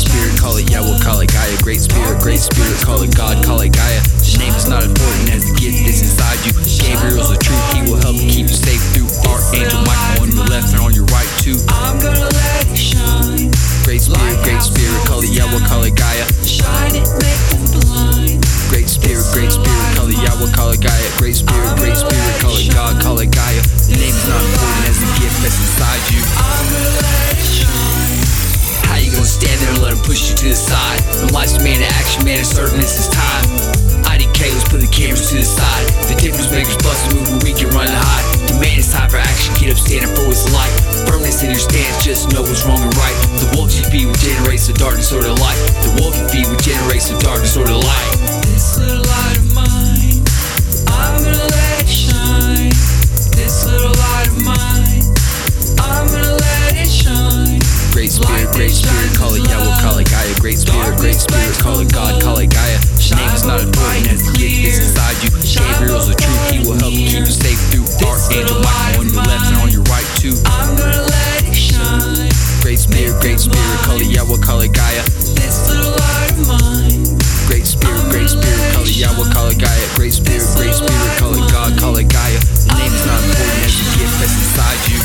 Spirit, call it Yahweh, call it Gaia. Great Spirit, call it God, call it Gaia. The name is not important as the gift that's inside you. Gabriel's the truth, he will help you keep you safe through. Archangel Michael on your left and on your right too. I'm gonna let it shine. Great Spirit, call it Yahweh, call it Gaia. Shine it, make them blind. Great Spirit, call it Yahweh, call it Gaia. Great Spirit, call it God, call it Gaia. The name is not important as the gift that's inside you. I'm gonna let it shine. How you gonna stand there and let him push you to the side? When life's a man of action, man, it's certain this is time. IDK, let's put the cameras to the side. The difference makers bust a move where we can run and hide. Demand it's time for action, get up, stand up for what's light. Firmness in your stance, just know what's wrong and right. The wolf you feed generates the darkness or the light. The wolf you feed generates the darkness or the light. This little light of mine, I'm gonna let it shine. This little light of mine, I'm gonna let it shine. Great Spirit, call it Yahweh, call it Gaia. Great Spirit, call it God, call it Gaia. The name is not important as the gift that's inside you. Gabriel's the truth, he will help you keep you safe through. Archangel Michael on your left and on your right too. I'm gonna let it shine. Great Spirit, call it Yahweh, call it Gaia. This little light of mine. Great Spirit, call it Yahweh, call it Gaia. Great Spirit, call it God, call it Gaia. The name is not important as the gift that's inside you.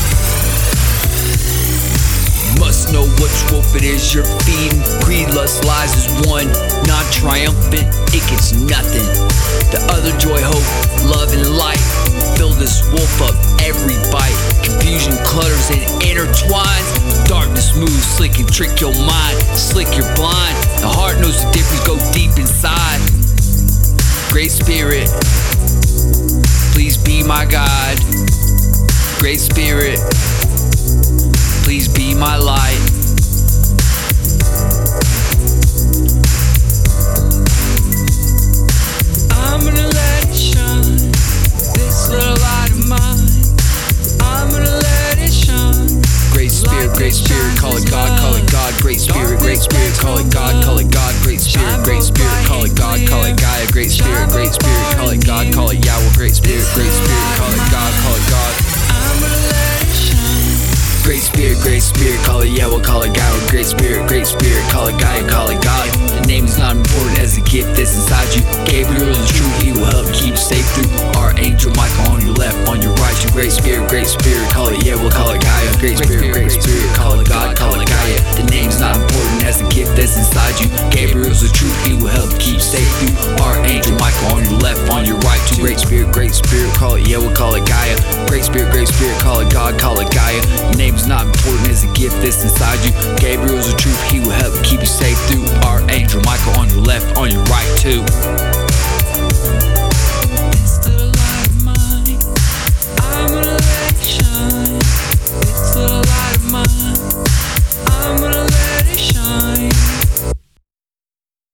Must know which wolf it is you're feeding. Greed, lust, lies is one. Non-triumphant, it gets nothing. The other joy, hope, love, and light. Fill this wolf up every bite. Confusion clutters and intertwines. Darkness moves slick and trick your mind. Slick, you're blind. The heart knows the difference, go deep inside. Great Spirit, please be my guide. Great Spirit, please be my light. I'm gonna let it shine. This little light of mine, I'm gonna let it shine. Great Spirit, call it God, call it God. Great Spirit, call it God, call it God. Great Spirit, call it God, call it Gaia. Great Spirit, call it God, call it Yahweh. Great Spirit, call it God, call it God. I'm gonna let it shine. Great Spirit, call it Yahweh, call it Gaia. Great Spirit, call it Gaia, call it God. The name is not important as the gift that's inside you. Gabriel is the truth, he will help keep you safe through. Archangel Michael on your left, on your right. You Great Spirit, call it Yahweh, call it Gaia. Great Spirit, call it God, call it Gaia. The name is not important as the gift that's inside you. Gabriel is the truth, he will help keep you safe through. Archangel Michael on your left, on your right. You Great Spirit, call it Yahweh, call it Gaia. Great Spirit, call it God, call it Gaia. The name is not important as the gift that's inside you. Gabriel is the truth, he will help keep you safe through. Archangel Michael on your left, on your right too.